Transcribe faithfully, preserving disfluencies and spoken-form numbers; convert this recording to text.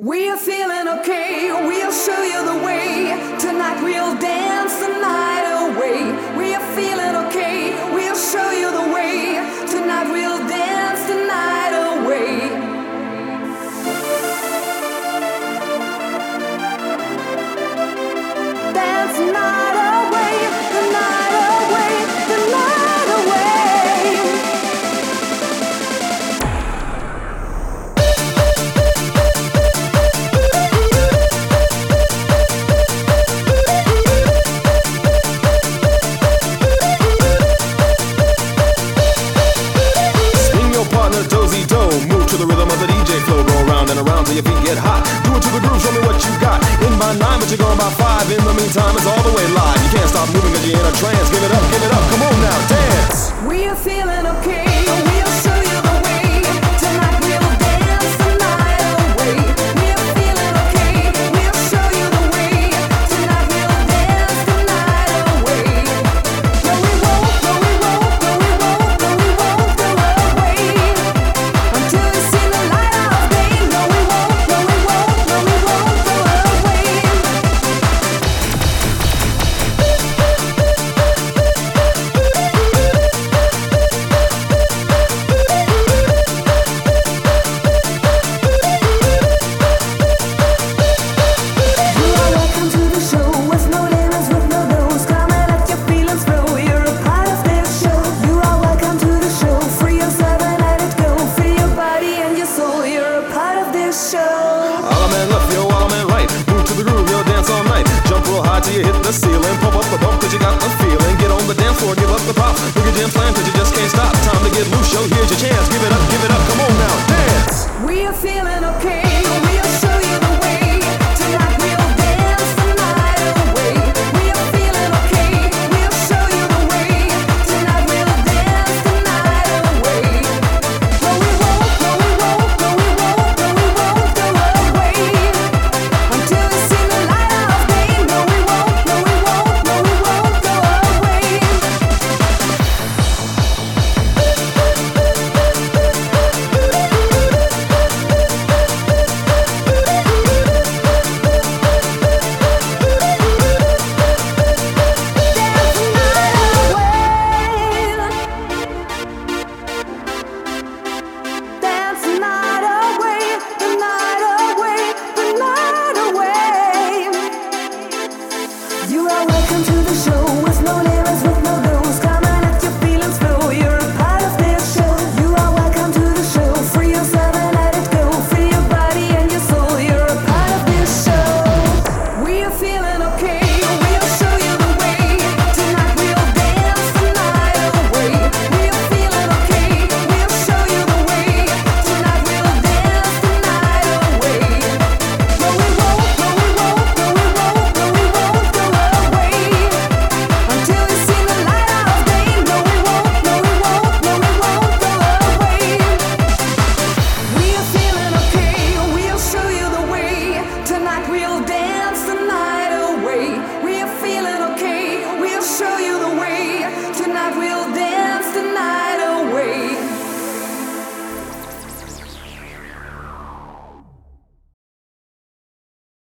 We're feeling okay, we'll show you the way. Tonight we'll dance the night away. We're feeling okay, we'll show you the way. Tonight we'll dance the night away. Dance the night away, the night away, the night away. Dozy do, move to the rhythm of the D J flow. Go around and around till your feet get hot. Do it to the groove, show me what you got. In by nine, but you're going by five. In the meantime, it's all the way live. You can't stop moving cause you're in a trance. Give it up, give it up, come on now, dance. We're feeling okay, we'll show you the way. Tonight we'll dance the night away. We're feeling okay, we'll show you the way. Tonight we'll dance the night away. No we won't, no we won't, no we won't, no we won't go away. Until you see the light of day. No we won't, no we won't, no we won't go away. You are welcome to the show with no limits, with no rules. Come and let your feelings flow. You're a part of this show. You are welcome to the show. Free yourself and let it go. Free your body and your soul. You're a part of this show. All man left, yo, all man right. Move to the groove, yo, dance all night. Jump real high till you hit the ceiling. Pump up the bump cause you got the feeling. Get on the dance floor, give up the pop. Look at jam slam cause you just can't stop. Time to get loose, yo, here's your chance. Give it up, give it up, come on now, dance. We're feeling okay,